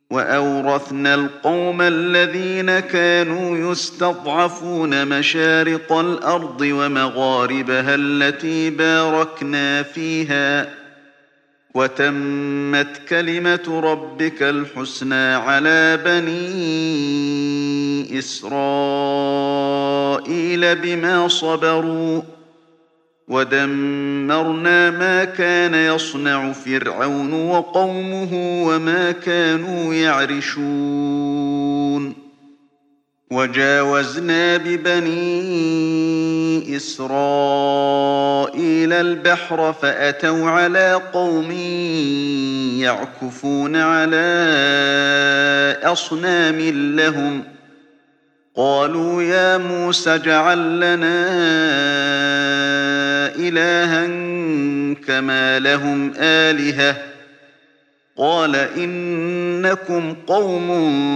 وأورثنا القوم الذين كانوا يستضعفون مشارق الأرض ومغاربها التي باركنا فيها وتمت كلمة ربك الحسنى على بني إسرائيل بما صبروا ودمرنا ما كان يصنع فرعون وقومه وما كانوا يعرشون وجاوزنا ببني إسرائيل البحر فأتوا على قوم يعكفون على أصنام لهم قالوا يا موسى اجعل لنا إلها كما لهم آلهة قال إنكم قوم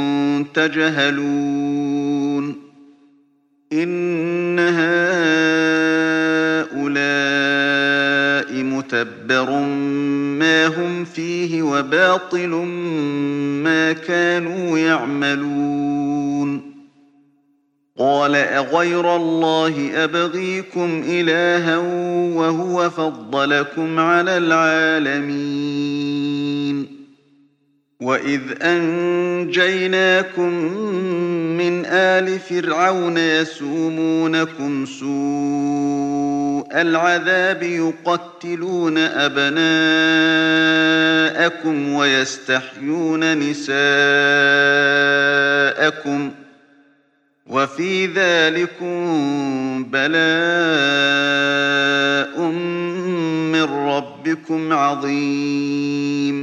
تجهلون إن هؤلاء متبر ما هم فيه وباطل ما كانوا يعملون قال أغير الله أبغيكم إلها وهو فضلكم على العالمين وإذ أنجيناكم من آل فرعون يسومونكم سوء العذاب يقتلون أبناءكم ويستحيون نساءكم وفي ذلكم بلاء من ربكم عظيم